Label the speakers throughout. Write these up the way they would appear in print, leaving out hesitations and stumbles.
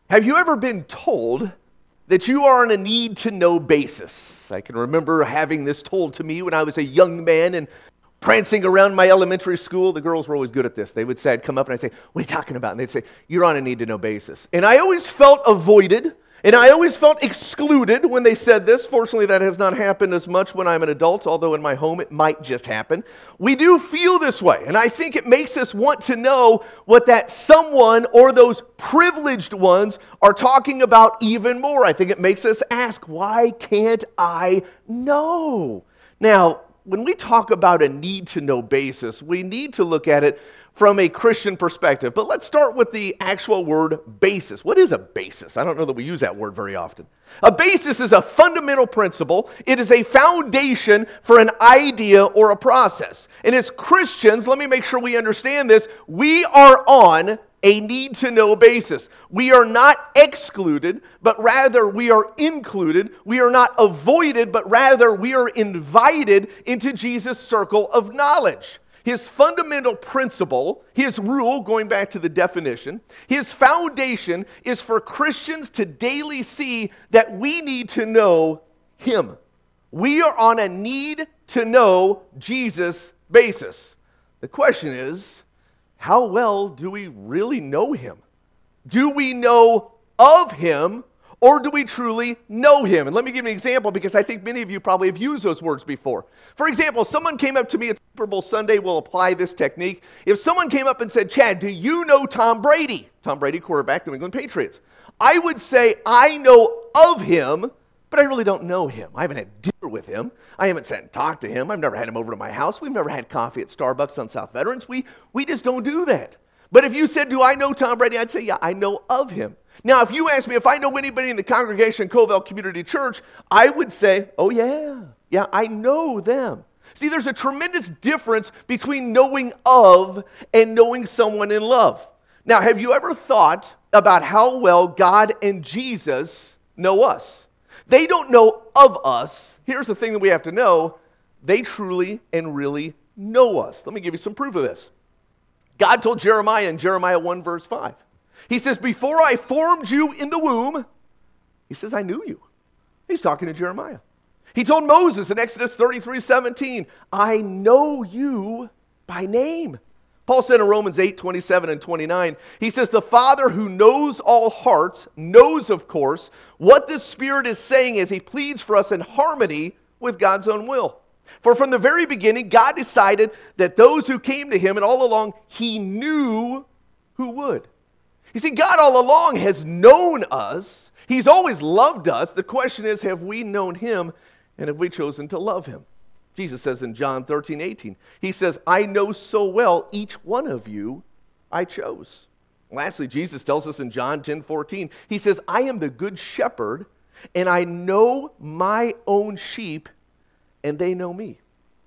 Speaker 1: Have you ever been told that you are on a need-to-know basis? I can remember having this told to me when I was a young man and prancing around my elementary school. The girls were always good at this. They would say, I'd come up and I'd say, what are you talking about? And they'd say, you're on a need-to-know basis. And I always felt avoided, and I always felt excluded when they said this. Fortunately, that has not happened as much when I'm an adult, although in my home it might just happen. We do feel this way, and I think it makes us want to know what that someone or those privileged ones are talking about even more. I think it makes us ask, why can't I know? Now, when we talk about a need-to-know basis, we need to look at it from a Christian perspective. But let's start with the actual word basis. What is a basis? I don't know that we use that word very often. A basis is a fundamental principle. It is a foundation for an idea or a process. And as Christians, let me make sure we understand this, we are on a need-to-know basis. We are not excluded, but rather we are included. We are not avoided, but rather we are invited into Jesus' circle of knowledge. His fundamental principle, his rule, going back to the definition, his foundation is for Christians to daily see that we need to know him. We are on a need-to-know Jesus basis. The question is, how well do we really know him? Do we know of him, or do we truly know him? And let me give you an example, because I think many of you probably have used those words before. For example, someone came up to me at Super Bowl Sunday. We'll apply this technique. If someone came up and said, Chad, do you know Tom Brady? Tom Brady, quarterback, New England Patriots. I would say, I know of him, but I really don't know him. I haven't had dinner with him. I haven't sat and talked to him. I've never had him over to my house. We've never had coffee at Starbucks on South Veterans. We just don't do that. But if you said, do I know Tom Brady? I'd say, yeah, I know of him. Now, if you ask me if I know anybody in the congregation Covell Community Church, I would say, oh yeah, I know them. See, there's a tremendous difference between knowing of and knowing someone in love. Now, have you ever thought about how well God and Jesus know us? They don't know of us. Here's the thing that we have to know. They truly and really know us. Let me give you some proof of this. God told Jeremiah in Jeremiah 1 verse 5. He says, before I formed you in the womb, he says, I knew you. He's talking to Jeremiah. He told Moses in Exodus 33:17, I know you by name. Paul said in Romans 8:27 and 29, he says, the Father who knows all hearts knows, of course, what the Spirit is saying as he pleads for us in harmony with God's own will. For from the very beginning, God decided that those who came to him, and all along, he knew who would. You see, God all along has known us. He's always loved us. The question is, have we known him, and have we chosen to love him? Jesus says in John 13:18, he says, I know so well each one of you I chose. Lastly, Jesus tells us in John 10:14, he says, I am the good shepherd, and I know my own sheep, and they know me.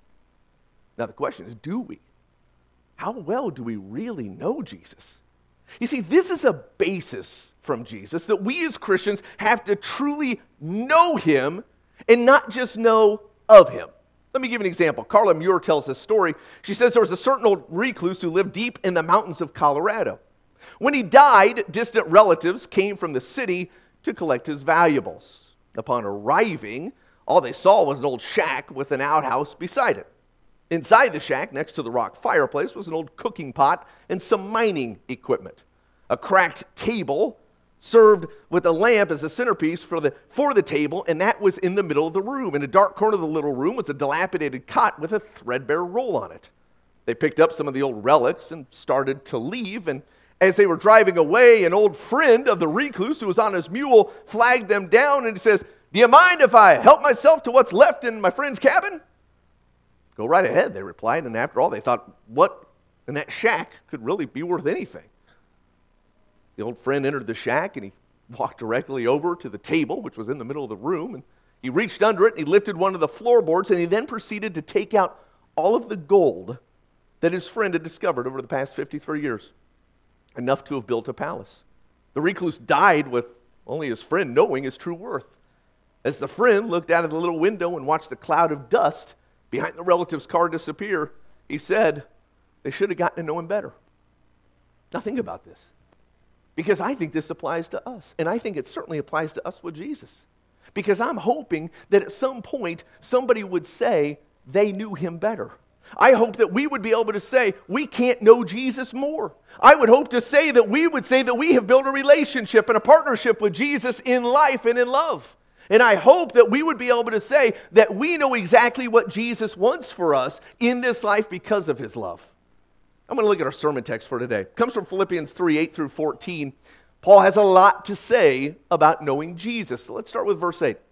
Speaker 1: Now the question is, do we? How well do we really know Jesus? You see, this is a basis from Jesus that we as Christians have to truly know him and not just know of him. Let me give you an example. Carla Muir tells this story. She says there was a certain old recluse who lived deep in the mountains of Colorado. When he died, distant relatives came from the city to collect his valuables. Upon arriving, all they saw was an old shack with an outhouse beside it. Inside the shack, next to the rock fireplace, was an old cooking pot and some mining equipment. A cracked table served with a lamp as a centerpiece for the table, and that was in the middle of the room. In a dark corner of the little room was a dilapidated cot with a threadbare roll on it. They picked up some of the old relics and started to leave, and as they were driving away, an old friend of the recluse who was on his mule flagged them down, and he says, do you mind if I help myself to what's left in my friend's cabin? Go right ahead, they replied, and after all, they thought, what in that shack could really be worth anything? The old friend entered the shack, and he walked directly over to the table, which was in the middle of the room, and he reached under it, and he lifted one of the floorboards, and he then proceeded to take out all of the gold that his friend had discovered over the past 53 years, enough to have built a palace. The recluse died with only his friend knowing his true worth. As the friend looked out of the little window and watched the cloud of dust behind the relative's car disappear, he said, they should have gotten to know him better. Now think about this. Because I think this applies to us. And I think it certainly applies to us with Jesus. Because I'm hoping that at some point somebody would say they knew him better. I hope that we would be able to say we can't know Jesus more. I would hope to say that we would say that we have built a relationship and a partnership with Jesus in life and in love. And I hope that we would be able to say that we know exactly what Jesus wants for us in this life because of his love. I'm going to look at our sermon text for today. It comes from Philippians 3, 8 through 14. Paul has a lot to say about knowing Jesus. So let's start with verse 8.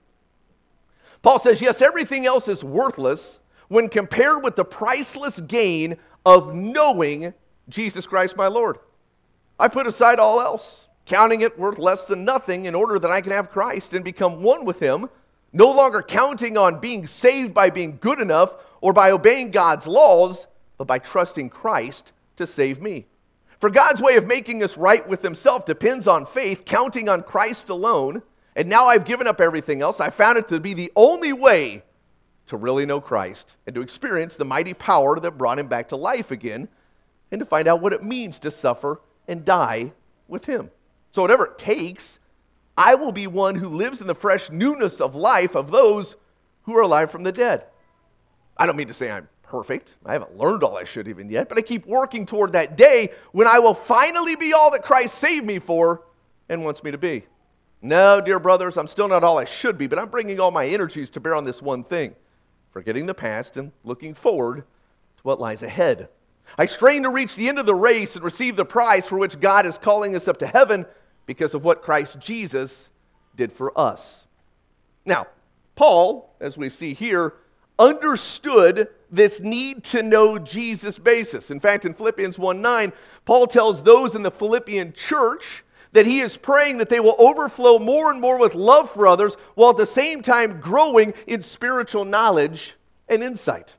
Speaker 1: Paul says, yes, everything else is worthless when compared with the priceless gain of knowing Jesus Christ my Lord. I put aside all else, counting it worth less than nothing in order that I can have Christ and become one with him, no longer counting on being saved by being good enough or by obeying God's laws, but by trusting Christ to save me. For God's way of making us right with himself depends on faith, counting on Christ alone. And now I've given up everything else. I found it to be the only way to really know Christ and to experience the mighty power that brought him back to life again and to find out what it means to suffer and die with him. So whatever it takes, I will be one who lives in the fresh newness of life of those who are alive from the dead. I don't mean to say I'm perfect. I haven't learned all I should even yet, but I keep working toward that day when I will finally be all that Christ saved me for and wants me to be. No, dear brothers, I'm still not all I should be, but I'm bringing all my energies to bear on this one thing, forgetting the past and looking forward to what lies ahead. I strain to reach the end of the race and receive the prize for which God is calling us up to heaven because of what Christ Jesus did for us. Now, Paul, as we see here, understood this need to know Jesus basis. In fact, in Philippians 1:9, Paul tells those in the Philippian church that he is praying that they will overflow more and more with love for others while at the same time growing in spiritual knowledge and insight.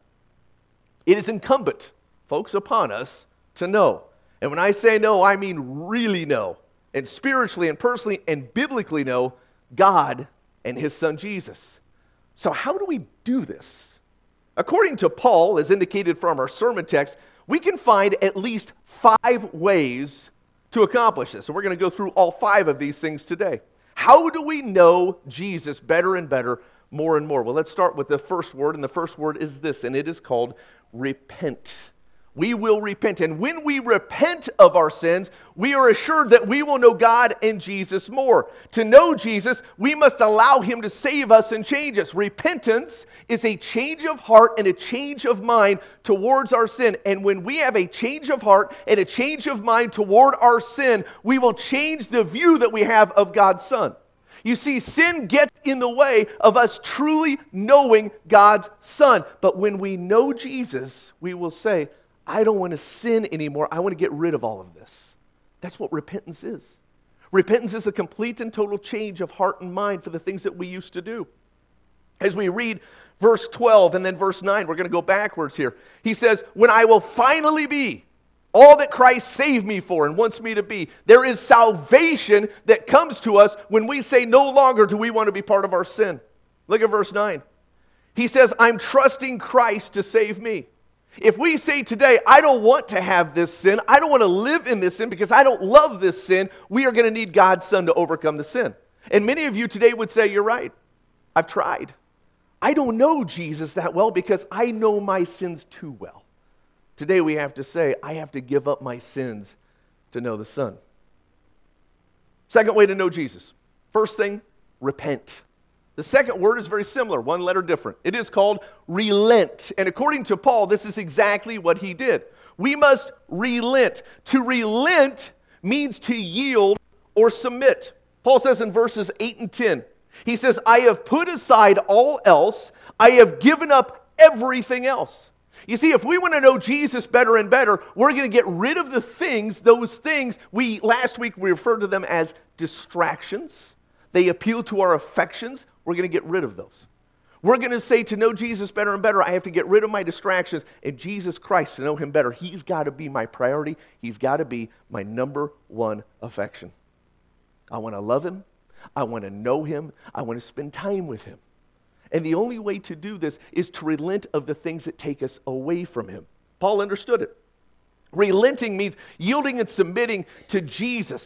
Speaker 1: It is incumbent, folks, upon us to know. And when I say know, I mean really know, and spiritually and personally and biblically know God and his son Jesus. So how do we do this? According to Paul, as indicated from our sermon text, we can find at least 5 ways to accomplish this. So we're going to go through all 5 of these things today. How do we know Jesus better and better, more and more? Well, let's start with the first word, and the first word is this, and it is called repent. We will repent, and when we repent of our sins, we are assured that we will know God and Jesus more. To know Jesus, we must allow him to save us and change us. Repentance is a change of heart and a change of mind towards our sin. And when we have a change of heart and a change of mind toward our sin, we will change the view that we have of God's Son. You see, sin gets in the way of us truly knowing God's Son. But when we know Jesus, we will say, I don't want to sin anymore. I want to get rid of all of this. That's what repentance is. Repentance is a complete and total change of heart and mind for the things that we used to do. As we read verse 12 and then verse 9, we're going to go backwards here. He says, when I will finally be all that Christ saved me for and wants me to be, there is salvation that comes to us when we say no longer do we want to be part of our sin. Look at verse 9. He says, I'm trusting Christ to save me. If we say today, I don't want to have this sin, I don't want to live in this sin because I don't love this sin, we are going to need God's Son to overcome the sin. And many of you today would say, you're right. I've tried. I don't know Jesus that well because I know my sins too well. Today we have to say, I have to give up my sins to know the Son. Second way to know Jesus. First thing, repent. The second word is very similar, one letter different. It is called relent. And according to Paul, this is exactly what he did. We must relent. To relent means to yield or submit. Paul says in verses 8 and 10, he says, I have put aside all else. I have given up everything else. You see, if we want to know Jesus better and better, we're going to get rid of the things, those things last week we referred to them as distractions. They appeal to our affections. We're going to get rid of those. We're going to say to know Jesus better and better, I have to get rid of my distractions. And Jesus Christ, to know him better, he's got to be my priority. He's got to be my number one affection. I want to love him. I want to know him. I want to spend time with him. And the only way to do this is to relent of the things that take us away from him. Paul understood it. Relenting means yielding and submitting to Jesus.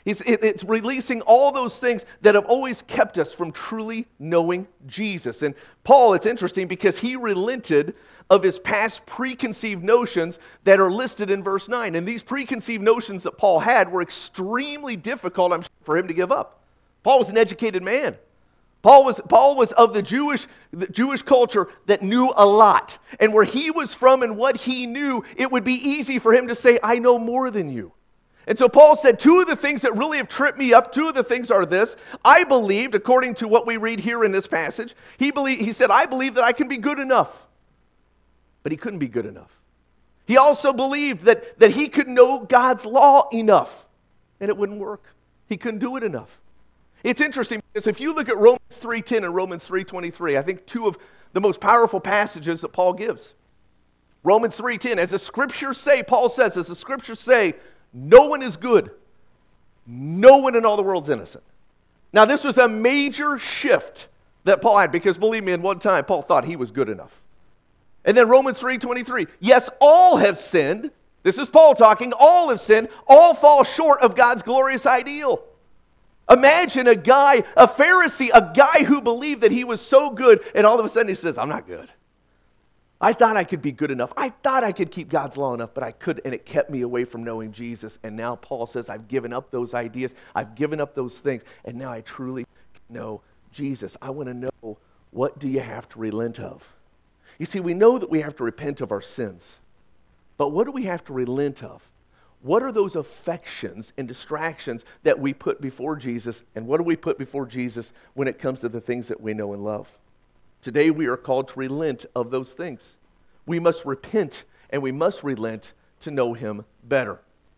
Speaker 1: It's releasing all those things that have always kept us from truly knowing Jesus. And Paul, it's interesting because he relented of his past preconceived notions that are listed in verse 9. And these preconceived notions that Paul had were extremely difficult, I'm sure, for him to give up. Paul was an educated man. Paul was of the Jewish culture that knew a lot. And where he was from and what he knew, it would be easy for him to say, I know more than you. And so Paul said, two of the things that really have tripped me up, two of the things are this. I believed, according to what we read here in this passage, he said, I believe that I can be good enough. But he couldn't be good enough. He also believed that he could know God's law enough. And it wouldn't work. He couldn't do it enough. It's interesting because if you look at Romans 3:10 and Romans 3:23, I think two of the most powerful passages that Paul gives. Romans 3:10, as the scriptures say, Paul says, as the scriptures say, no one is good. No one in all the world's innocent. Now, this was a major shift that Paul had because, believe me, in one time, Paul thought he was good enough. And then Romans 3:23, yes, all have sinned. This is Paul talking. All have sinned. All fall short of God's glorious ideal. Imagine a guy, a Pharisee, a guy who believed that he was so good, and all of a sudden he says, I'm not good. I thought I could be good enough. I thought I could keep God's law enough, but I couldn't, and it kept me away from knowing Jesus. And now Paul says, I've given up those ideas. I've given up those things, and now I truly know Jesus. I want to know, what do you have to relent of? You see, we know that we have to repent of our sins, but what do we have to relent of? What are those affections and distractions that we put before Jesus, and what do we put before Jesus when it comes to the things that we know and love? Today we are called to relent of those things. We must repent and we must relent to know him better.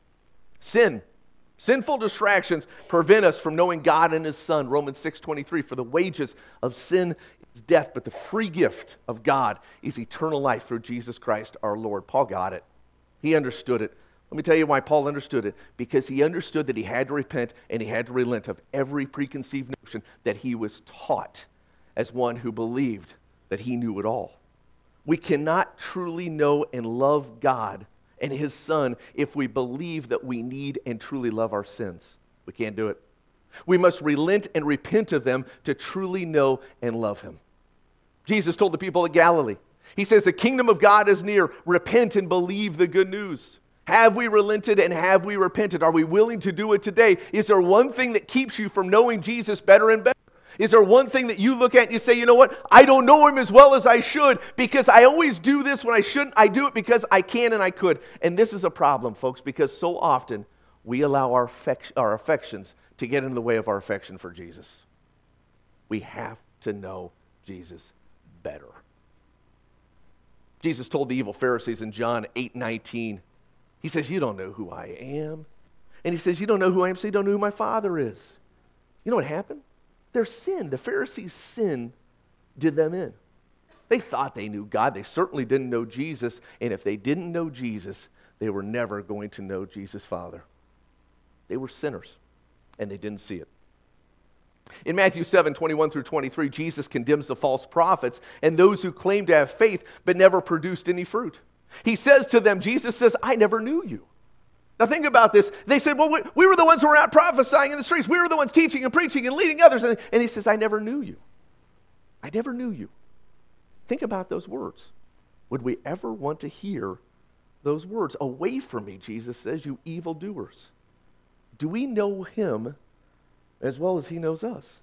Speaker 1: Sinful distractions prevent us from knowing God and his Son. Romans 6:23, for the wages of sin is death, but the free gift of God is eternal life through Jesus Christ our Lord. Paul got it. He understood it. Let me tell you why Paul understood it. Because he understood that he had to repent and he had to relent of every preconceived notion that he was taught as one who believed that he knew it all. We cannot truly know and love God and his Son if we believe that we need and truly love our sins. We can't do it. We must relent and repent of them to truly know and love him. Jesus told the people of Galilee, he says, the kingdom of God is near. Repent and believe the good news. Have we relented and have we repented? Are we willing to do it today? Is there one thing that keeps you from knowing Jesus better and better? Is there one thing that you look at and you say, you know what? I don't know him as well as I should because I always do this when I shouldn't. I do it because I can and I could. And this is a problem, folks, because so often we allow our affections to get in the way of our affection for Jesus. We have to know Jesus better. Jesus told the evil Pharisees in John 8:19, he says, you don't know who I am. And he says, you don't know who I am, so you don't know who my Father is. You know what happened? Their sin, the Pharisees' sin, did them in. They thought they knew God. They certainly didn't know Jesus. And if they didn't know Jesus, they were never going to know Jesus' Father. They were sinners, and they didn't see it. In Matthew 7:21-23, Jesus condemns the false prophets and those who claim to have faith but never produced any fruit. He says to them, Jesus says, I never knew you. Now think about this. They said, well, we were the ones who were out prophesying in the streets. We were the ones teaching and preaching and leading others. And he says, I never knew you. I never knew you. Think about those words. Would we ever want to hear those words? Away from me, Jesus says, you evildoers. Do we know him as well as he knows us?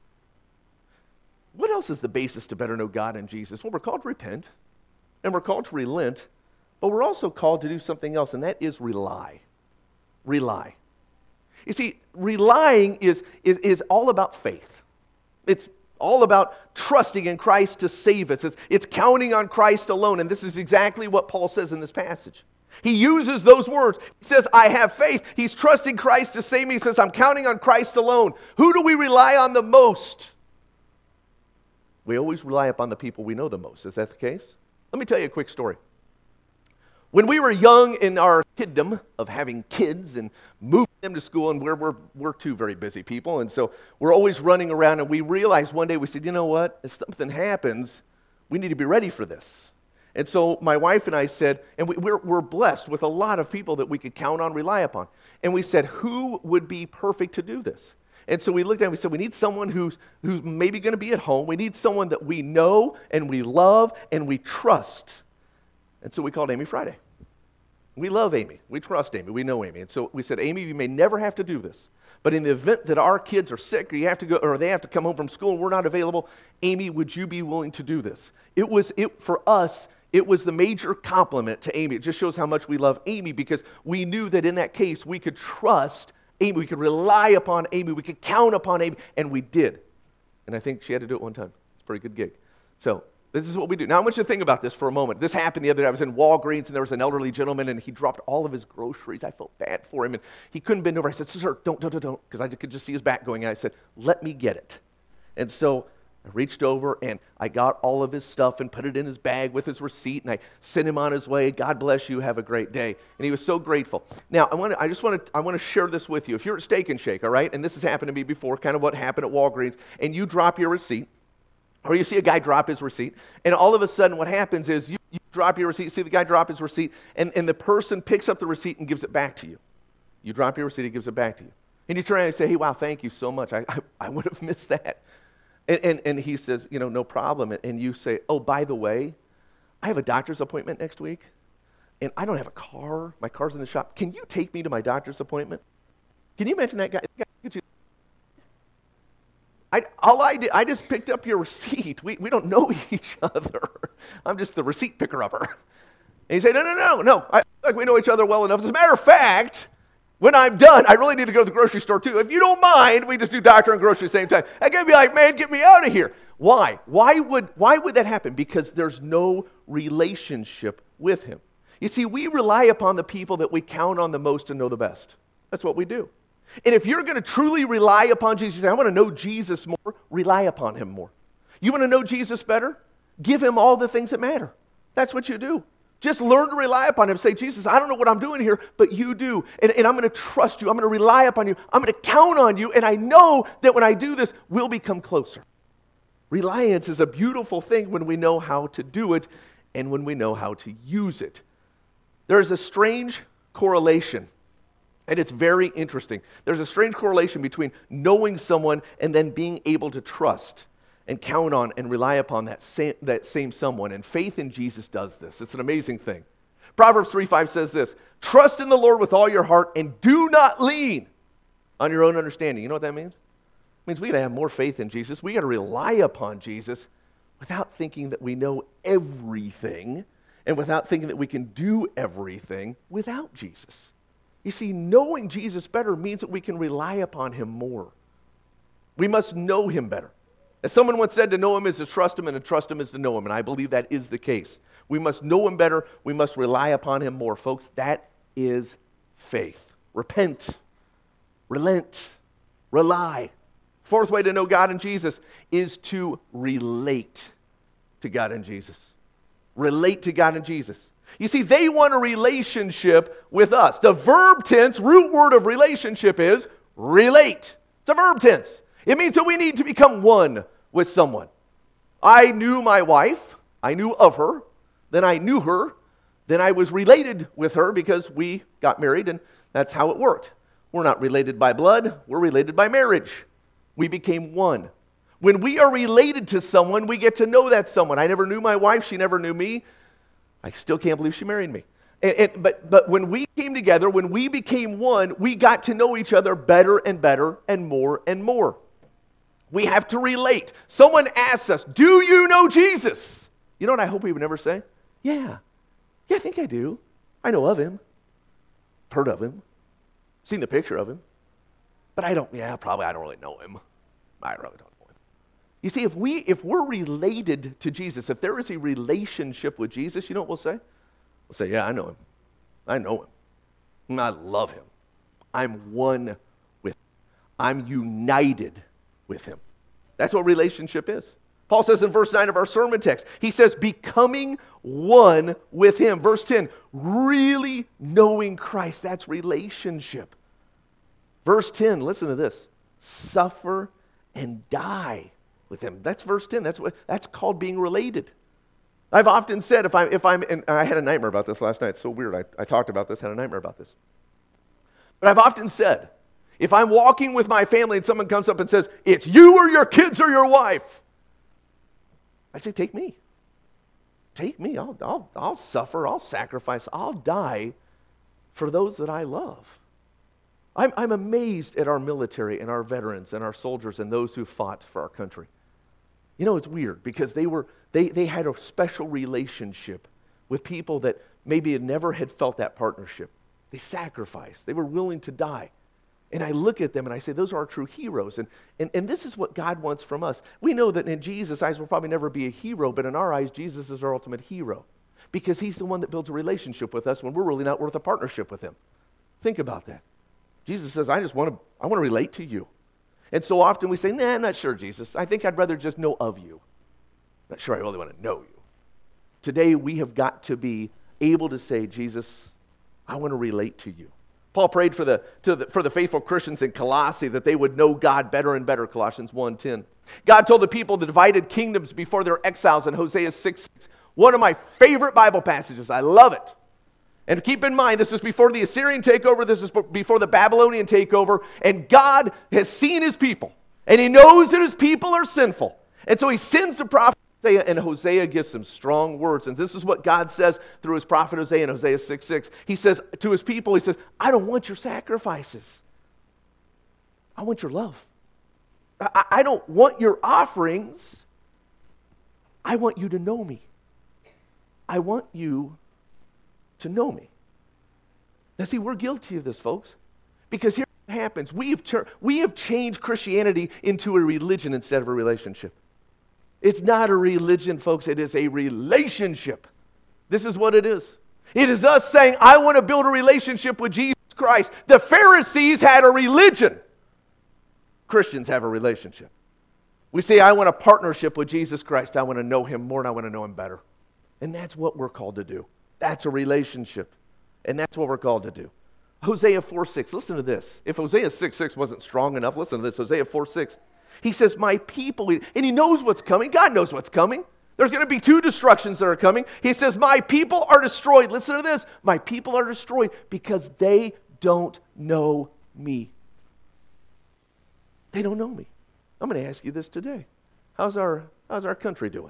Speaker 1: What else is the basis to better know God and Jesus? Well, we're called to repent, and we're called to relent, but we're also called to do something else, and that is rely. Rely. You see, relying is all about faith. It's all about trusting in Christ to save us. It's counting on Christ alone, and this is exactly what Paul says in this passage. He uses those words. He says, I have faith. He's trusting Christ to save me. He says, I'm counting on Christ alone. Who do we rely on the most? We always rely upon the people we know the most. Is that the case? Let me tell you a quick story. When we were young in our kiddom of having kids and moving them to school, and we're two very busy people, and so we're always running around, and we realized one day, we said, you know what? If something happens, we need to be ready for this. And so my wife and I said, and we're blessed with a lot of people that we could count on, rely upon. And we said, who would be perfect to do this? And so we looked at it and we said, we need someone who's maybe going to be at home. We need someone that we know and we love and we trust. And so we called Amy Friday. We love Amy. We trust Amy. We know Amy. And so we said, Amy, you may never have to do this. But in the event that our kids are sick or you have to go, or they have to come home from school and we're not available, Amy, would you be willing to do this? For us, it was the major compliment to Amy. It just shows how much we love Amy because we knew that in that case we could trust Amy, we could rely upon Amy, we could count upon Amy, and we did. And I think she had to do it one time. It's a pretty good gig. So this is what we do. Now I want you to think about this for a moment. This happened the other day. I was in Walgreens, and there was an elderly gentleman, and he dropped all of his groceries. I felt bad for him, and he couldn't bend over. I said, sir, don't, because I could just see his back going out. I said, let me get it. And so I reached over, and I got all of his stuff and put it in his bag with his receipt, and I sent him on his way. God bless you. Have a great day. And he was so grateful. Now, I want to share this with you. If you're at Steak and Shake, all right, and this has happened to me before, kind of what happened at Walgreens, and you drop your receipt, or you see a guy drop his receipt, and all of a sudden what happens is you drop your receipt, see the guy drop his receipt, and the person picks up the receipt and gives it back to you. You drop your receipt, he gives it back to you. And you turn around and say, hey, wow, thank you so much. I would have missed that. And he says, no problem. And you say, oh, by the way, I have a doctor's appointment next week, and I don't have a car. My car's in the shop. Can you take me to my doctor's appointment? Can you imagine that guy? I just picked up your receipt. We don't know each other. I'm just the receipt picker-upper. And he said, no. Like we know each other well enough. As a matter of fact, when I'm done, I really need to go to the grocery store too. If you don't mind, we just do doctor and grocery at the same time. I can't be like, man, get me out of here. Why? Why would that happen? Because there's no relationship with him. You see, we rely upon the people that we count on the most and know the best. That's what we do. And if you're going to truly rely upon Jesus, you say, I want to know Jesus more, rely upon him more. You want to know Jesus better? Give him all the things that matter. That's what you do. Just learn to rely upon him. Say, Jesus, I don't know what I'm doing here, but you do. And I'm going to trust you. I'm going to rely upon you. I'm going to count on you. And I know that when I do this, we'll become closer. Reliance is a beautiful thing when we know how to do it and when we know how to use it. There's a strange correlation, and it's very interesting. There's a strange correlation between knowing someone and then being able to trust and count on and rely upon that same someone. And faith in Jesus does this. It's an amazing thing. Proverbs 3:5 says this, trust in the Lord with all your heart and do not lean on your own understanding. You know what that means? It means we got to have more faith in Jesus. We got to rely upon Jesus without thinking that we know everything and without thinking that we can do everything without Jesus. You see, knowing Jesus better means that we can rely upon him more. We must know him better. As someone once said, to know him is to trust him, and to trust him is to know him. And I believe that is the case. We must know him better. We must rely upon him more. Folks, that is faith. Repent, relent, rely. Fourth way to know God and Jesus is to relate to God and Jesus. Relate to God and Jesus. You see, they want a relationship with us. The verb tense, root word of relationship is relate. It's a verb tense. It means that we need to become one with someone. I knew my wife. I knew of her. Then I knew her. Then I was related with her because we got married, and that's how it worked. We're not related by blood. We're related by marriage. We became one. When we are related to someone, we get to know that someone. I never knew my wife. She never knew me. I still can't believe she married me. But when we came together, when we became one, we got to know each other better and better and more and more. We have to relate. Someone asks us, do you know Jesus? You know what I hope we would never say? Yeah, I think I do. I know of him. Heard of him. Seen the picture of him. But I don't really know him. I really don't know him. You see, if we're related to Jesus, if there is a relationship with Jesus, you know what we'll say? We'll say, yeah, I know him. I know him. I love him. I'm one with him. I'm united with him. That's what relationship is. Paul says in verse 9 of our sermon text, he says, becoming one with him. Verse 10, really knowing Christ. That's relationship. Verse 10, listen to this. Suffer and die with him. That's verse 10. That's called being related. I've often said, and I had a nightmare about this last night. It's so weird. I talked about this, had a nightmare about this. But I've often said, if I'm walking with my family and someone comes up and says, it's you or your kids or your wife, I'd say, take me. Take me. I'll suffer. I'll sacrifice. I'll die for those that I love. I'm amazed at our military and our veterans and our soldiers and those who fought for our country. You know, it's weird because they had a special relationship with people that maybe never had felt that partnership. They sacrificed. They were willing to die. And I look at them and I say, those are our true heroes. And this is what God wants from us. We know that in Jesus' eyes we'll probably never be a hero, but in our eyes, Jesus is our ultimate hero because he's the one that builds a relationship with us when we're really not worth a partnership with him. Think about that. Jesus says, I want to relate to you. And so often we say, nah, I'm not sure, Jesus. I think I'd rather just know of you. Not sure I really want to know you. Today we have got to be able to say, Jesus, I want to relate to you. Paul prayed for the faithful Christians in Colossae that they would know God better and better, Colossians 1:10. God told the people the divided kingdoms before their exiles in Hosea 6:6. One of my favorite Bible passages. I love it. And keep in mind, this is before the Assyrian takeover, this is before the Babylonian takeover, and God has seen his people, and he knows that his people are sinful. And so he sends the prophet Hosea, and Hosea gives some strong words. And this is what God says through his prophet Hosea in Hosea 6:6. He says to his people, he says, I don't want your sacrifices. I want your love. I don't want your offerings. I want you to know me. I want you to know me. Now see, we're guilty of this, folks. Because here's what happens. We have changed Christianity into a religion instead of a relationship. It's not a religion, folks. It is a relationship. This is what it is. It is us saying, I want to build a relationship with Jesus Christ. The Pharisees had a religion. Christians have a relationship. We say, I want a partnership with Jesus Christ. I want to know him more and I want to know him better. And that's what we're called to do. That's a relationship. And that's what we're called to do. Hosea 4:6. Listen to this. If Hosea 6:6 wasn't strong enough, listen to this. Hosea 4:6. He says, my people, and he knows what's coming. God knows what's coming. There's going to be 2 destructions that are coming. He says, my people are destroyed. Listen to this. My people are destroyed because they don't know me. They don't know me. I'm going to ask you this today. How's our country doing?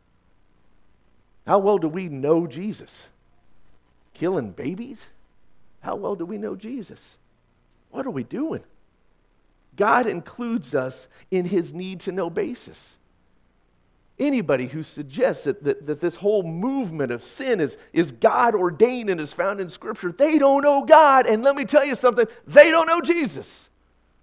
Speaker 1: How well do we know Jesus? Killing babies? How well do we know Jesus? What are we doing? God includes us in his need-to-know basis. Anybody who suggests that this whole movement of sin is God-ordained and is found in Scripture, they don't know God. And let me tell you something, they don't know Jesus.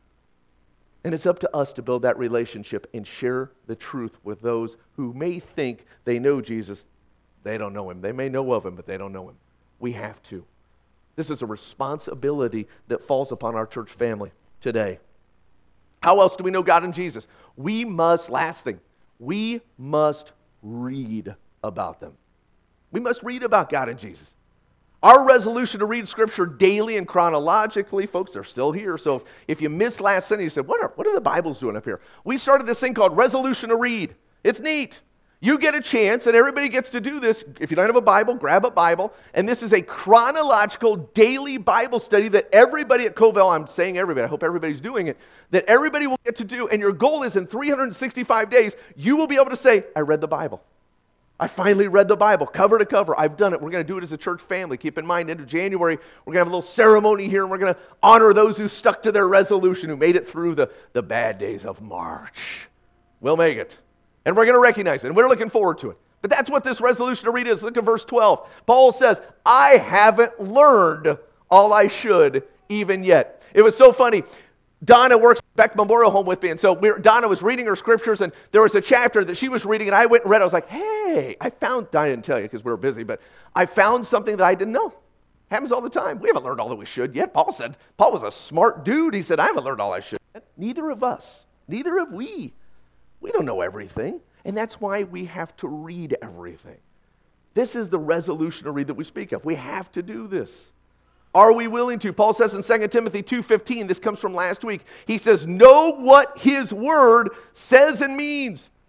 Speaker 1: And it's up to us to build that relationship and share the truth with those who may think they know Jesus. They don't know him. They may know of him, but they don't know him. We have to. This is a responsibility that falls upon our church family today. How else do we know God and Jesus? Last thing, we must read about them. We must read about God and Jesus. Our resolution to read Scripture daily and chronologically, folks, they're still here. So if you missed last Sunday, you said, what are the Bibles doing up here? We started this thing called Resolution to Read. It's neat. You get a chance, and everybody gets to do this. If you don't have a Bible, grab a Bible. And this is a chronological daily Bible study that everybody at Covell, I'm saying everybody, I hope everybody's doing it, that everybody will get to do. And your goal is in 365 days, you will be able to say, I read the Bible. I finally read the Bible, cover to cover. I've done it. We're going to do it as a church family. Keep in mind, end of January, we're going to have a little ceremony here, and we're going to honor those who stuck to their resolution, who made it through the bad days of March. We'll make it. And we're going to recognize it, and we're looking forward to it. But that's what this resolution to read is. Look at verse 12. Paul says, I haven't learned all I should even yet. It was so funny. Donna works at Beck Memorial Home with me, and so Donna was reading her scriptures, and there was a chapter that she was reading, and I went and read it. I was like, hey, Donna didn't tell you because we were busy, but I found something that I didn't know. Happens all the time. We haven't learned all that we should yet. Paul was a smart dude. He said, I haven't learned all I should yet. Neither of us. Neither have we. We don't know everything, and that's why we have to read everything. This is the resolution to read that we speak of. We have to do this. Are we willing to? Paul says in 2 Timothy 2:15, this comes from last week, he says, know what his word says and means.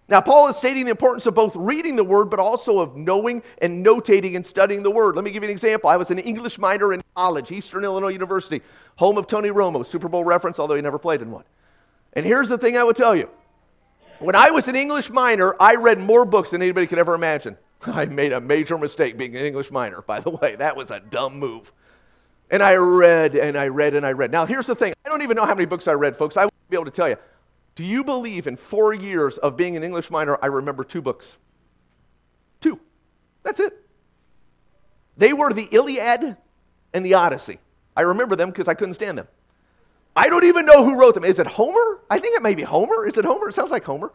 Speaker 1: Now, Paul is stating the importance of both reading the Word, but also of knowing and notating and studying the Word. Let me give you an example. I was an English minor in college, Eastern Illinois University, home of Tony Romo, Super Bowl reference, although he never played in one. And here's the thing I would tell you. When I was an English minor, I read more books than anybody could ever imagine. I made a major mistake being an English minor, by the way. That was a dumb move. And I read and I read and I read. Now, here's the thing. I don't even know how many books I read, folks. I won't be able to tell you. Do you believe in 4 years of being an English minor, I remember 2 books? 2. That's it. They were the Iliad and the Odyssey. I remember them because I couldn't stand them. I don't even know who wrote them. Is it Homer? I think it may be Homer. Is it Homer? It sounds like Homer.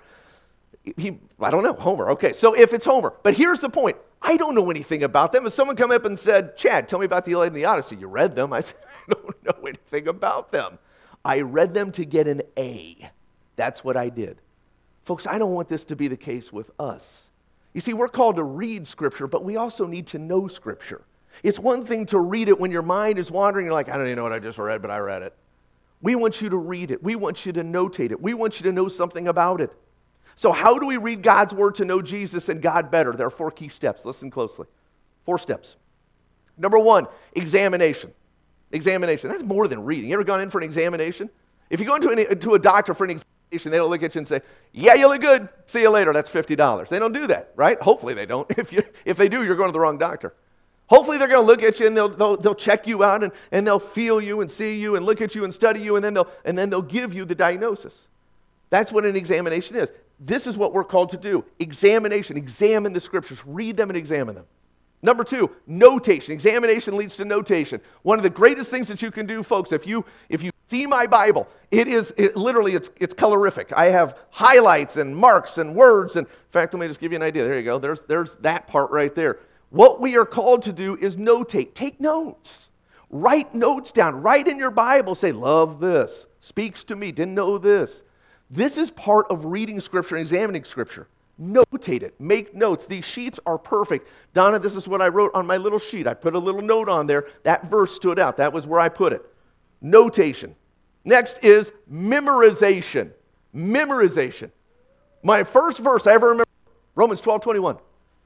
Speaker 1: I don't know. Homer. Okay, so if it's Homer. But here's the point. I don't know anything about them. If someone come up and said, Chad, tell me about the Iliad and the Odyssey. You read them? I said, I don't know anything about them. I read them to get an A. That's what I did. Folks, I don't want this to be the case with us. You see, we're called to read Scripture, but we also need to know Scripture. It's one thing to read it when your mind is wandering. You're like, I don't even know what I just read, but I read it. We want you to read it. We want you to notate it. We want you to know something about it. So how do we read God's Word to know Jesus and God better? There are 4 key steps. Listen closely. 4 steps. Number 1, examination. Examination. That's more than reading. You ever gone in for an examination? If you go into a doctor for an examination, they don't look at you and say, yeah, you look good. See you later. That's $50. They don't do that, right? Hopefully they don't. If they do, you're going to the wrong doctor. Hopefully they're going to look at you and they'll check you out and they'll feel you and see you and look at you and study you and then they'll give you the diagnosis. That's what an examination is. This is what we're called to do. Examination. Examine the Scriptures. Read them and examine them. Number 2, notation. Examination leads to notation. One of the greatest things that you can do, folks, if you see my Bible, it's colorific. I have highlights and marks and words. And in fact, let me just give you an idea. There you go. There's that part right there. What we are called to do is notate. Take notes. Write notes down. Write in your Bible. Say, love this. Speaks to me. Didn't know this. This is part of reading Scripture and examining Scripture. Notate it. Make notes. These sheets are perfect. Donna, this is what I wrote on my little sheet. I put a little note on there. That verse stood out. That was where I put it. Notation. Next is memorization. Memorization. My first verse I ever remember, Romans 12:21.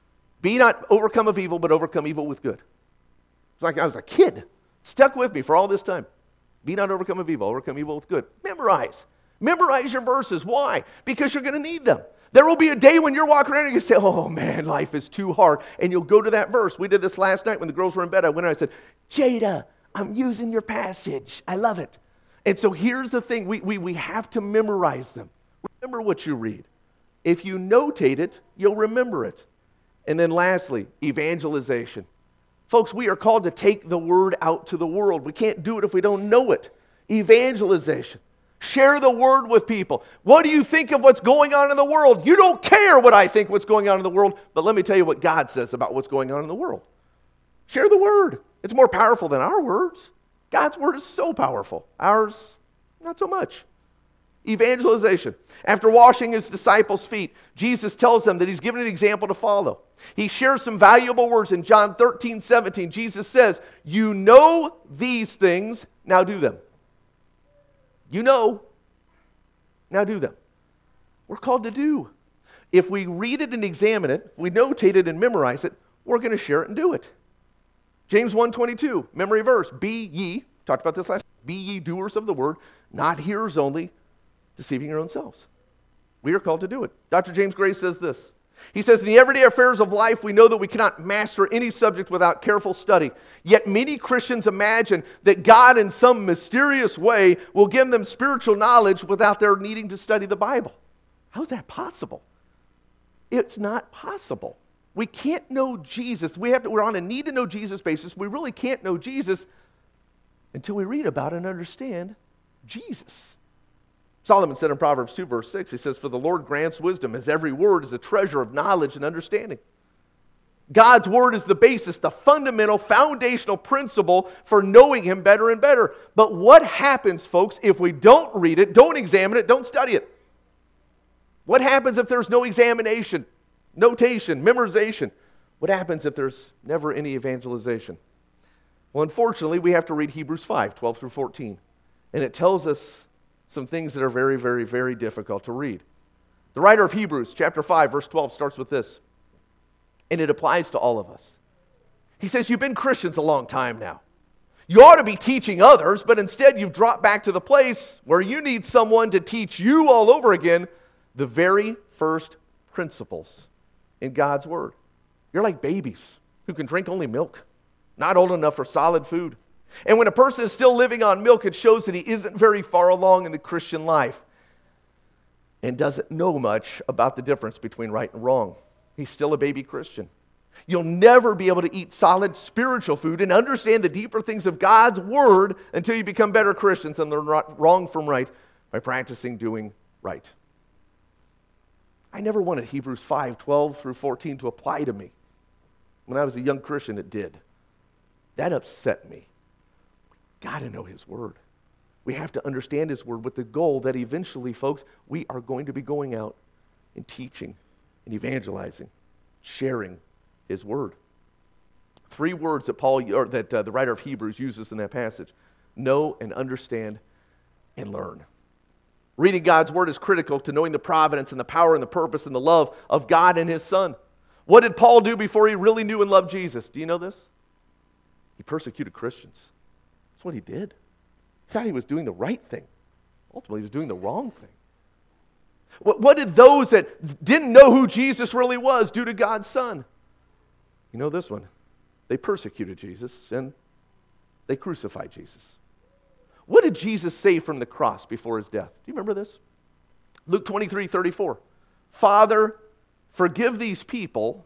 Speaker 1: Be not overcome of evil, but overcome evil with good. It's like I was a kid. Stuck with me for all this time. Be not overcome of evil, overcome evil with good. Memorize. Memorize your verses. Why? Because you're going to need them. There will be a day when you're walking around and you say, oh man, life is too hard. And you'll go to that verse. We did this last night when the girls were in bed. I went and I said, Jada, I'm using your passage. I love it. And so here's the thing. We have to memorize them. Remember what you read. If you notate it, you'll remember it. And then lastly, evangelization. Folks, we are called to take the word out to the world. We can't do it if we don't know it. Evangelization. Share the word with people. What do you think of what's going on in the world? You don't care what I think what's going on in the world, but let me tell you what God says about what's going on in the world. Share the word. It's more powerful than our words. God's word is so powerful. Ours, not so much. Evangelization. After washing his disciples' feet, Jesus tells them that he's given an example to follow. He shares some valuable words in John 13:17. Jesus says, you know these things, now do them. You know, now do them. We're called to do. If we read it and examine it, we notate it and memorize it, we're going to share it and do it. James 1:22, memory verse. Be ye, talked about this last time, be ye doers of the word, not hearers only, deceiving your own selves. We are called to do it. Dr. James Gray says this. He says, in the everyday affairs of life, we know that we cannot master any subject without careful study. Yet many Christians imagine that God in some mysterious way will give them spiritual knowledge without their needing to study the Bible. How is that possible? It's not possible. We can't know Jesus. We're on a need to know Jesus basis. We really can't know Jesus until we read about and understand Jesus. Solomon said in Proverbs 2, verse 6, he says, for the Lord grants wisdom, as every word is a treasure of knowledge and understanding. God's word is the basis, the fundamental, foundational principle for knowing him better and better. But what happens, folks, if we don't read it, don't examine it, don't study it? What happens if there's no examination, notation, memorization? What happens if there's never any evangelization? Well, unfortunately, we have to read Hebrews 5, 12 through 14. And it tells us some things that are very, very, very difficult to read. The writer of Hebrews, chapter 5, verse 12, starts with this, and it applies to all of us. He says, you've been Christians a long time now. You ought to be teaching others, but instead you've dropped back to the place where you need someone to teach you all over again the very first principles in God's Word. You're like babies who can drink only milk, not old enough for solid food. And when a person is still living on milk, it shows that he isn't very far along in the Christian life and doesn't know much about the difference between right and wrong. He's still a baby Christian. You'll never be able to eat solid spiritual food and understand the deeper things of God's Word until you become better Christians and learn wrong from right by practicing doing right. I never wanted Hebrews 5:12 through 14 to apply to me. When I was a young Christian, it did. That upset me. We've got to know His Word. We have to understand His Word with the goal that eventually, folks, we are going to be going out and teaching and evangelizing, sharing His Word. 3 words that the writer of Hebrews uses in that passage: know and understand and learn. Reading God's Word is critical to knowing the providence and the power and the purpose and the love of God and His Son. What did Paul do before he really knew and loved Jesus? Do you know this? He persecuted Christians. That's what he did. He thought he was doing the right thing. Ultimately, he was doing the wrong thing. What did those that didn't know who Jesus really was do to God's Son? You know this one. They persecuted Jesus and they crucified Jesus. What did Jesus say from the cross before His death? Do you remember this? Luke 23:34. Father, forgive these people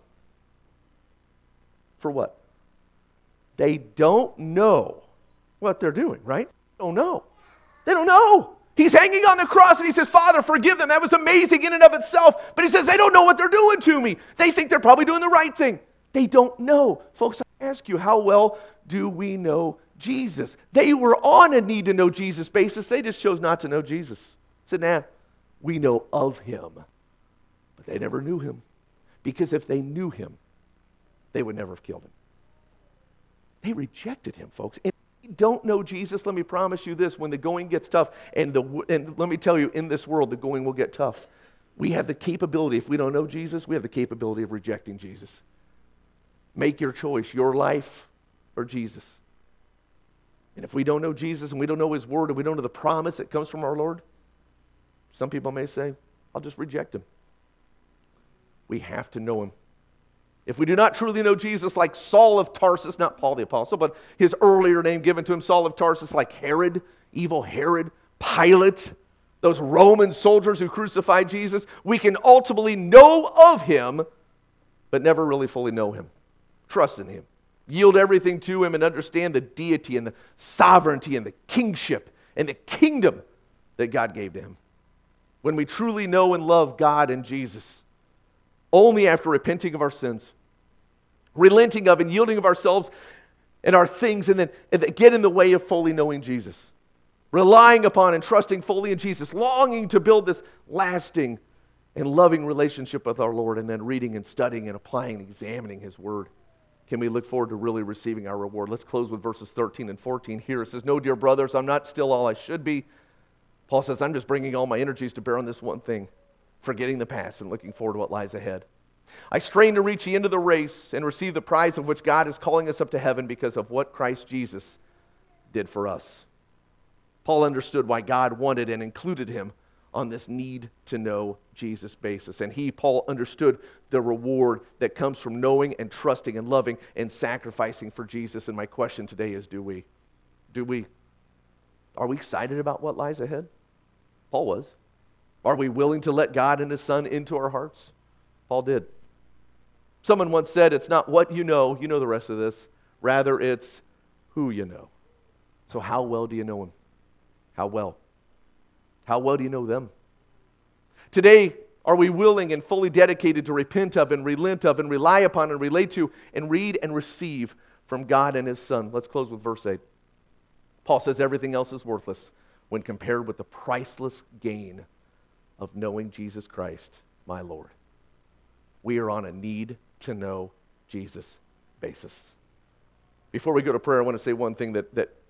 Speaker 1: for what? They don't know what they're doing, right? They don't know. They don't know. He's hanging on the cross and He says, Father, forgive them. That was amazing in and of itself. But He says, they don't know what they're doing to me. They think they're probably doing the right thing. They don't know. Folks, I ask you, how well do we know Jesus? They were on a need to know Jesus basis. They just chose not to know Jesus. Said, nah, we know of Him. But they never knew Him. Because if they knew Him, they would never have killed Him. They rejected Him, folks. And if you don't know Jesus, let me promise you this: when the going gets tough, and let me tell you, in this world, the going will get tough. We have the capability, if we don't know Jesus, we have the capability of rejecting Jesus. Make your choice, your life or Jesus. And if we don't know Jesus and we don't know His Word and we don't know the promise that comes from our Lord, some people may say, I'll just reject Him. We have to know Him. If we do not truly know Jesus, like Saul of Tarsus, not Paul the Apostle, but his earlier name given to him, Saul of Tarsus, like Herod, evil Herod, Pilate, those Roman soldiers who crucified Jesus, we can ultimately know of Him, but never really fully know Him. Trust in Him. Yield everything to Him and understand the deity and the sovereignty and the kingship and the kingdom that God gave to Him. When we truly know and love God and Jesus, only after repenting of our sins, relenting of and yielding of ourselves and our things, and then get in the way of fully knowing Jesus, relying upon and trusting fully in Jesus, longing to build this lasting and loving relationship with our Lord, and then reading and studying and applying and examining His Word, can we look forward to really receiving our reward? Let's close with verses 13 and 14 here. It says, no, dear brothers, I'm not still all I should be. Paul says, I'm just bringing all my energies to bear on this one thing, forgetting the past and looking forward to what lies ahead. I strain to reach the end of the race and receive the prize of which God is calling us up to heaven because of what Christ Jesus did for us. Paul understood why God wanted and included him on this need to know Jesus basis. And Paul understood the reward that comes from knowing and trusting and loving and sacrificing for Jesus. And my question today is, do we? Are we excited about what lies ahead? Paul was. Are we willing to let God and His Son into our hearts? Paul did. Someone once said, it's not what you know the rest of this, rather it's who you know. So how well do you know Him? How well? How well do you know them? Today, are we willing and fully dedicated to repent of and relent of and rely upon and relate to and read and receive from God and His Son? Let's close with verse 8. Paul says everything else is worthless when compared with the priceless gain of knowing Jesus Christ, my Lord. We are on a need to know Jesus basis. Before we go to prayer, I want to say one thing that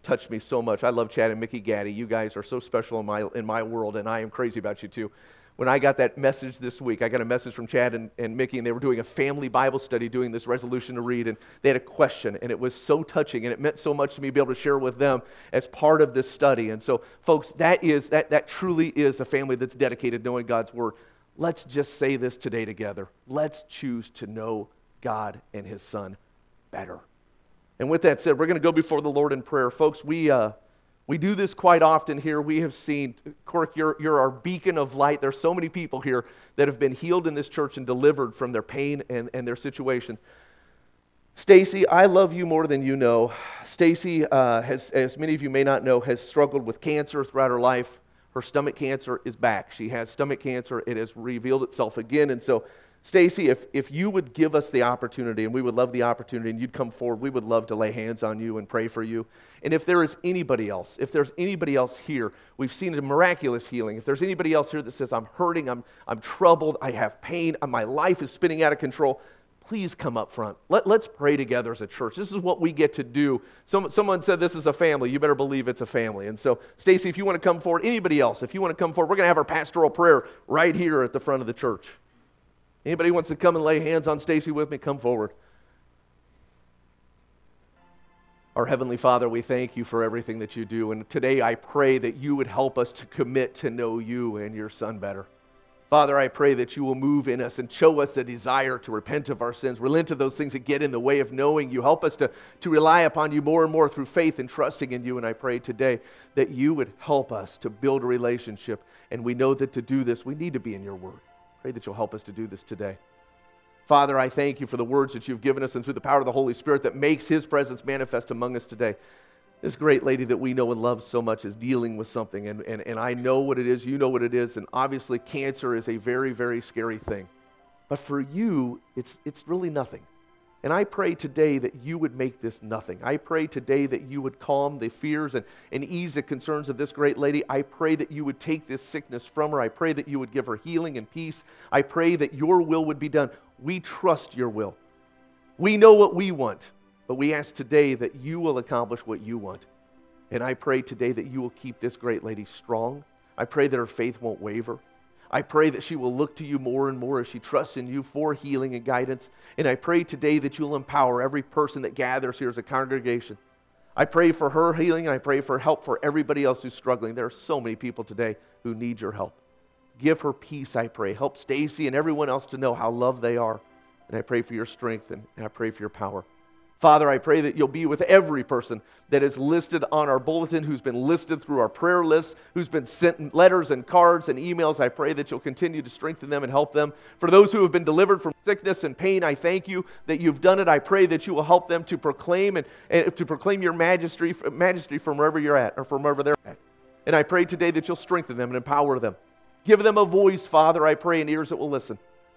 Speaker 1: touched me so much. I love Chad and Mickey Gaddy. You guys are so special in my world, and I am crazy about you too. When I got that message this week, I got a message from Chad and Mickey, and they were doing a family Bible study, doing this resolution to read, and they had a question, and it was so touching, and it meant so much to me to be able to share with them as part of this study. And so, folks, that truly is a family that's dedicated to knowing God's Word. Let's just say this today together. Let's choose to know God and His Son better. And with that said, we're going to go before the Lord in prayer. Folks, we do this quite often here. We have seen, Cork, you're our beacon of light. There's so many people here that have been healed in this church and delivered from their pain and their situation. Stacy, I love you more than you know. Stacy, as many of you may not know, has struggled with cancer throughout her life. Her stomach cancer is back. She has stomach cancer. It has revealed itself again. And so, Stacy, if you would give us the opportunity, and we would love the opportunity, and you'd come forward, we would love to lay hands on you and pray for you. And if there is anybody else, if there's anybody else here, we've seen a miraculous healing. If there's anybody else here that says, I'm hurting, I'm troubled, I have pain, my life is spinning out of control, please come up front. Let's pray together as a church. This is what we get to do. Someone said this is a family. You better believe it's a family. And so, Stacy, if you want to come forward, anybody else, if you want to come forward, we're going to have our pastoral prayer right here at the front of the church. Anybody wants to come and lay hands on Stacy with me, come forward. Our Heavenly Father, we thank you for everything that you do. And today I pray that you would help us to commit to know you and your Son better. Father, I pray that you will move in us and show us the desire to repent of our sins, relent of those things that get in the way of knowing you. Help us to rely upon you more and more through faith and trusting in you. And I pray today that you would help us to build a relationship. And we know that to do this, we need to be in your word. Pray that you'll help us to do this today. Father, I thank you for the words that you've given us and through the power of the Holy Spirit that makes his presence manifest among us today. This great lady that we know and love so much is dealing with something, and I know what it is, you know what it is, and obviously cancer is a very, very scary thing. But for you, it's really nothing. And I pray today that you would make this nothing. I pray today that you would calm the fears and ease the concerns of this great lady. I pray that you would take this sickness from her. I pray that you would give her healing and peace. I pray that your will would be done. We trust your will. We know what we want. But we ask today that you will accomplish what you want. And I pray today that you will keep this great lady strong. I pray that her faith won't waver. I pray that she will look to you more and more as she trusts in you for healing and guidance. And I pray today that you'll empower every person that gathers here as a congregation. I pray for her healing, and I pray for help for everybody else who's struggling. There are so many people today who need your help. Give her peace, I pray. Help Stacy and everyone else to know how loved they are. And I pray for your strength, and I pray for your power. Father, I pray that you'll be with every person that is listed on our bulletin, who's been listed through our prayer list, who's been sent letters and cards and emails. I pray that you'll continue to strengthen them and help them. For those who have been delivered from sickness and pain, I thank you that you've done it. I pray that you will help them to proclaim and to proclaim your majesty from wherever you're at, or from wherever they're at. And I pray today that you'll strengthen them and empower them. Give them a voice, Father, I pray, and ears that will listen.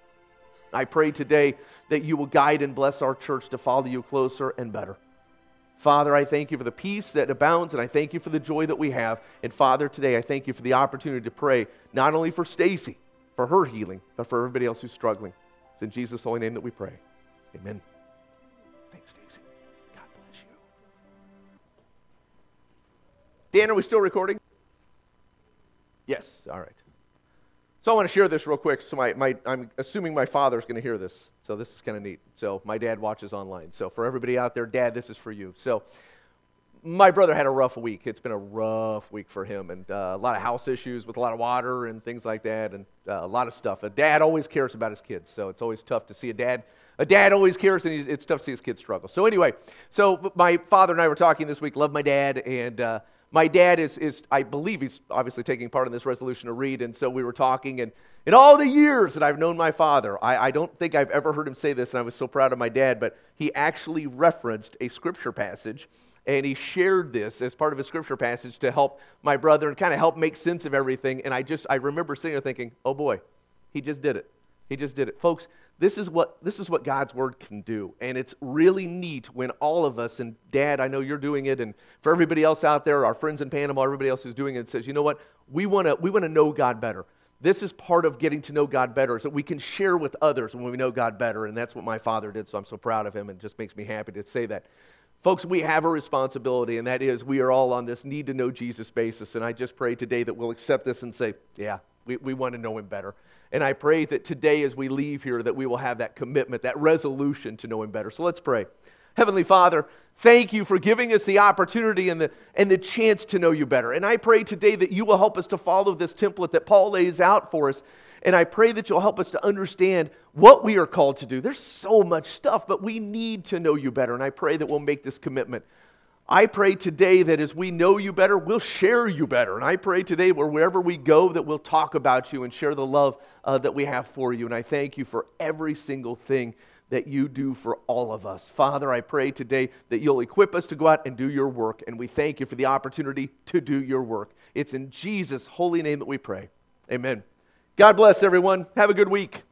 Speaker 1: I pray today that you will guide and bless our church to follow you closer and better. Father, I thank you for the peace that abounds, and I thank you for the joy that we have. And Father, today I thank you for the opportunity to pray, not only for Stacy, for her healing, but for everybody else who's struggling. It's in Jesus' holy name that we pray. Amen. Thanks, Stacy. God bless you. Dan, are we still recording? Yes, all right. So I want to share this real quick. So I'm assuming my father's going to hear this. So this is kind of neat. So my dad watches online. So for everybody out there, Dad, this is for you. So my brother had a rough week. It's been a rough week for him, and a lot of house issues with a lot of water and things like that, and a lot of stuff. A dad always cares about his kids, so it's always tough to see a dad. A dad always cares, and it's tough to see his kids struggle. So anyway, so my father and I were talking this week. Love my dad, and my dad is, I believe he's obviously taking part in this resolution to read, and so we were talking, and in all the years that I've known my father, I don't think I've ever heard him say this, and I was so proud of my dad, but he actually referenced a scripture passage, and he shared this as part of his scripture passage to help my brother and kind of help make sense of everything, and I remember sitting there thinking, oh boy, he just did it. He just did it. Folks, this is what God's word can do, and it's really neat when all of us, and Dad, I know you're doing it, and for everybody else out there, our friends in Panama, everybody else who's doing it, says, you know what, we want to know God better. This is part of getting to know God better, is that we can share with others when we know God better, and that's what my father did, so I'm so proud of him, and it just makes me happy to say that. Folks, we have a responsibility, and that is we are all on this need to know Jesus basis. And I just pray today that we'll accept this and say, yeah, we want to know him better. And I pray that today as we leave here that we will have that commitment, that resolution to know him better. So let's pray. Heavenly Father, thank you for giving us the opportunity and the chance to know you better. And I pray today that you will help us to follow this template that Paul lays out for us. And I pray that you'll help us to understand what we are called to do. There's so much stuff, but we need to know you better. And I pray that we'll make this commitment. I pray today that as we know you better, we'll share you better. And I pray today wherever we go that we'll talk about you and share the love that we have for you. And I thank you for every single thing that you do for all of us. Father, I pray today that you'll equip us to go out and do your work. And we thank you for the opportunity to do your work. It's in Jesus' holy name that we pray. Amen. God bless everyone. Have a good week.